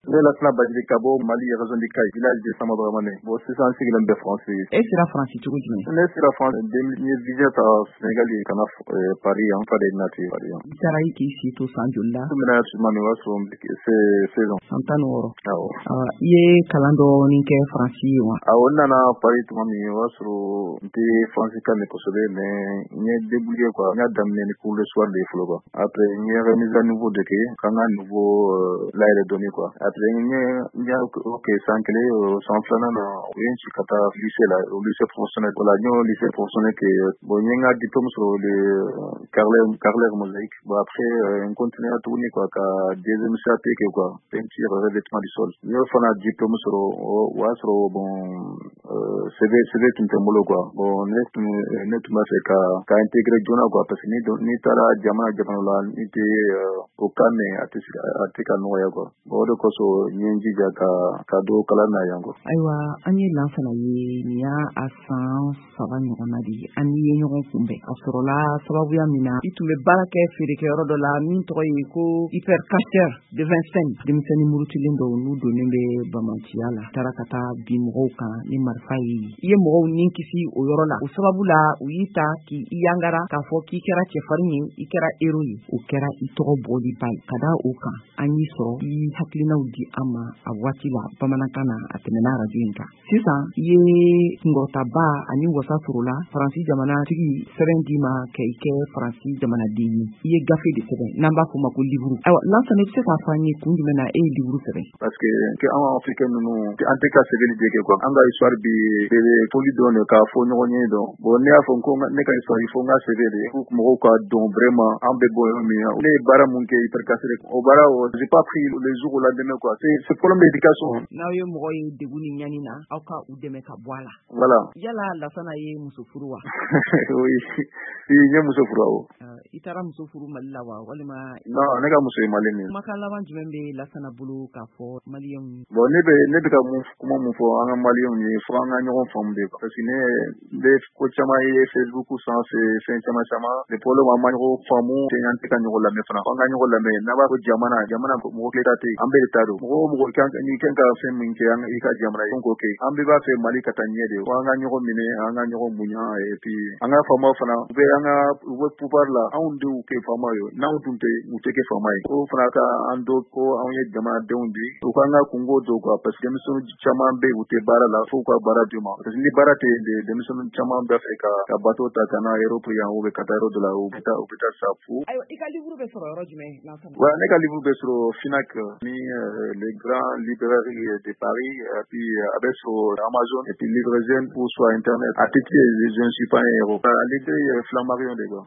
Ne lasina Badji ka bɔ Mali région du Cail village de Samadramane. Bon sisan sigilen bɛ France. E sera France cogo jumɛn? Ne sera France 2000 visa ta Sénégal kana Paris en fa de nati Paris. I taara i k'i si to san joli la? Tumina suma mi waso saison. San 16. Awɔ. I ye kalan dɔɔni kɛ France ye wa? Awɔ nana Paris tuma min o y'a sɔrɔ n tɛ France kan de kosɛbɛ mais n ye débrouillé quoi. N y'a daminɛ ni cours le soir de fɔlɔ quoi. Après n ye remise à niveau de kɛ ka n ka niveau layɛlɛ dɔɔni quoi. Après n ye ok san kelen san filanan na o ye n ci ka taa lycée la au lycée professionnel. Voilà n y'o lycée professionnel kɛ bon n ye n ka diplôme sɔrɔ le carreleur mosaïque. Bon après n continue tuguni quoi ka deuxième CAP kɛ quoi peinture revêtement du sol. N y'o fana diplôme sɔrɔ o y'a sɔrɔ bon CV tun tɛ n bolo quoi. Bon ne tun b'a fɛ ka intégrer joona quoi parce que n'i taara jamana la n'i tɛ o kan mɛn a tɛ ka nɔgɔya quoi. Bon o de kosɔn n ye n jija ka don kalan na yan quoi. Ayiwa an ye Lansana ye nin y'a san 3 ɲɔgɔnna de ye an ye ɲɔgɔn kunbɛn a sɔrɔla sababuya min na i tun bɛ baara kɛ feerekɛyɔrɔ dɔ la min tɔgɔ ye ko hypercacher de Vincennes. Denmisɛnnin murutilen dɔw n'u donnen bɛ bamaciya la taara ka taa bin mɔgɔw kan ni marifa ye. I ye mɔgɔw ni kisi o yɔrɔ la o sababu la u y'i ta k'i yangara k'a fɔ k'i kɛra cɛfarin ye i kɛra héros ye o kɛra i tɔgɔ bɔli ba ye ka da o kan an y'i sɔrɔ i hakilinaw di an ma a waati la bamanankan na a tɛmɛna radio in kan. Sisan i ye kunkɔrɔtaba ani wasa sɔrɔ la Faransi jamanatigi sɛbɛn d'i ma kɛ i kɛ Faransi jamanaden ye. I ye gafe de sɛbɛn n'an b'a fɔ ma ko livre. Ayiwa Lansana i bɛ se k'a fɔ an ye kun jumɛn na e ye livre sɛbɛn? Parce que an africain ninnu an tɛ ka sɛbɛnni de kɛ quoi. An ka histoire bi foli dɔrɔn de k'a fɔ ɲɔgɔn ye dɔn. Bon ne y'a fɔ ko ne ka histoire il faut n ka sɛbɛn de pour que mɔgɔw ka dɔn vraiment an bɛ bɔ yɔrɔ min na. Ne ye baara mun kɛ hypercacher o baara j'ai pas pris les jours au lendemain quoi. C'est problème d'éducation. N'aw ye mɔgɔ ye degun ni ɲani na aw ka u dɛmɛ ka bɔ a la. Voilà. Yala Lansana ye muso furu wa? Oui. N ye muso furu awɔ. I taara muso furu Mali la wa walima? Non ne ka muso ye Malien ye. Kumakan laban jumɛn bɛ Lansana bolo k'a fɔ maliyɛnw ye? Bon ne bɛ ka kuma mun fɔ an ka maliyɛnw ye fo an ka ɲɔgɔn faamu de parce que ne bɛ ko caman ye Facebook sanfɛ fɛn caman le problème an ma ɲɔgɔn faamu an tɛ ka ɲɔgɔn lamɛn fana an ka ɲɔgɔn lamɛn n'a b'a fɔ jamana mɔgɔ kelen tɛ an bɛɛ de ta don mɔgɔ n'i kan ka fɛn min kɛ i ka jamana ye ko kɛ an bɛɛ b'a fɛ Mali ka taa ɲɛ de fo an ka ɲɔgɔn minɛ an ka ɲɔgɔn bonya et puis an ka faamaw fana u bɛ pouvoir la anw denw kɛ faama ye n'anw dun tɛ u tɛ kɛ faama ye o fana ka an do ko anw ye jamanadenw de u kan ka kungo do quoi parce que denmisɛnnin caman bɛ u tɛ baara la fo ka baara d'u ma parce que ni baara tɛ denmisɛnnin caman bɛ fɛ ka bateau ta ka na Europe yan ou ka taa yɔrɔ dɔ la u bɛ taa sa fu. Ayiwa i ka livre bɛ sɔrɔ yɔrɔ jumɛn Lansana? Ouais ne ka livre bɛ sɔrɔ Fnac ni les grands librairies de Paris et puis a bɛ sɔrɔ Amazon et puis livraison pour sur internet. À titre je ne suis pas un héros. À l'idée Flammarion de quoi.